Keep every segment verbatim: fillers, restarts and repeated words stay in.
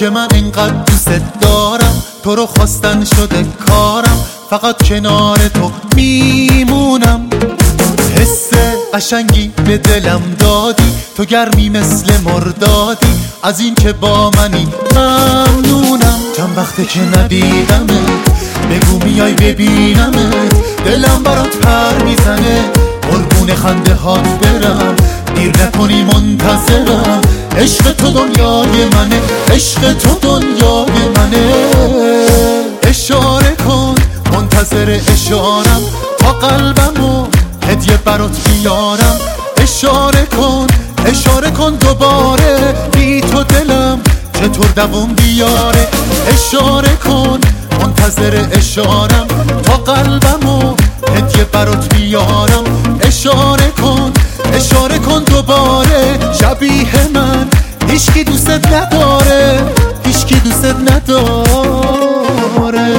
که من اینقدر دوست دارم، تو رو خواستن شده کارم، فقط کنار تو میمونم. حس قشنگی به دلم دادی، تو گرمی مثل مردادی، از این که با منی ممنونم. چند وقته که ندیدمت، بگو میای ببینمت، دلم برات پر میزنه، قربون خنده هات برم، دیر نکنی منتظرم. عشق تو دنیای منه، عشق تو دنیای منه. اشاره کن منتظر اشارم، تا قلبمو هدیه برات بیارم. اشاره کن اشاره کن دوباره، بی تو دلم چطور دووم بیاره. اشاره کن منتظر اشارم، تا قلبمو هدیه برات بیارم. اشاره کن اشاره کن دوباره، شبیه من هیچکی دوستت نداره، هیچکی دوستت نداره.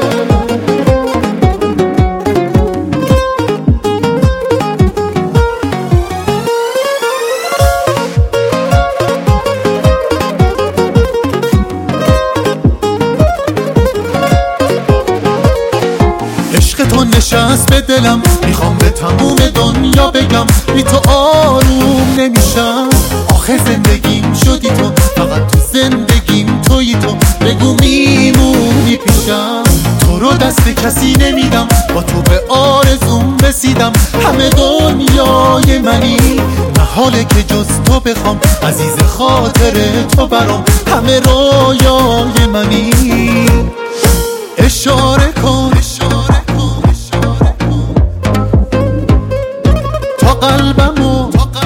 عشق تو نشست به دلم، میخوام به تموم دنیا بگم، بی تو آروم نمیشم. آخه زندگیم شدی تو، فقط تو زندگیم تویی تو، بگو میمونی پیشم. تو رو دست کسی نمیدم، با تو به آرزوم رسیدم. همه دنیای منی، محاله که جز تو بخوام، عزیز خاطر تو برام، همه رویای منی. اشاره کن تا قلبمو،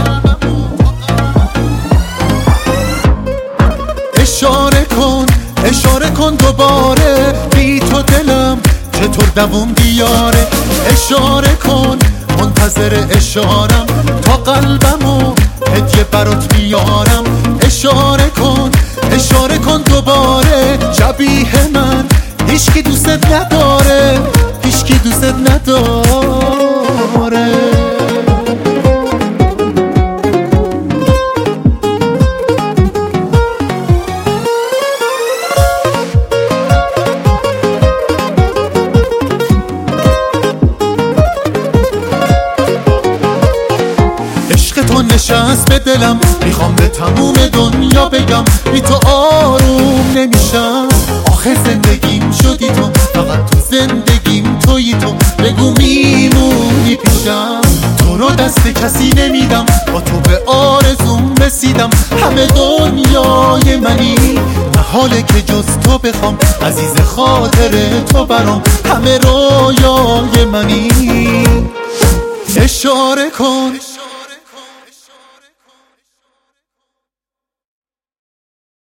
اشاره کن اشاره کن دوباره، بی تو دلم چطور دووم بیاره. اشاره کن منتظر اشارم، تا قلبمو هدیه برات بیارم. اشاره کن اشاره کن دوباره، شبیه من هیچکی دوستت نداره، هیچکی دوستت نداره. تو نشست به دلم، میخوام به تموم دنیا بگم، بی تو آروم نمیشم. آخه زندگیم شدی تو، فقط تو زندگیم تویی تو، بگو میمونی پیشم. تو رو دست کسی نمیدم، با تو به آرزوم رسیدم. همه دنیای منی، محاله که جز تو بخوام، عزیز خاطر تو برام، همه رویای منی. اشاره کن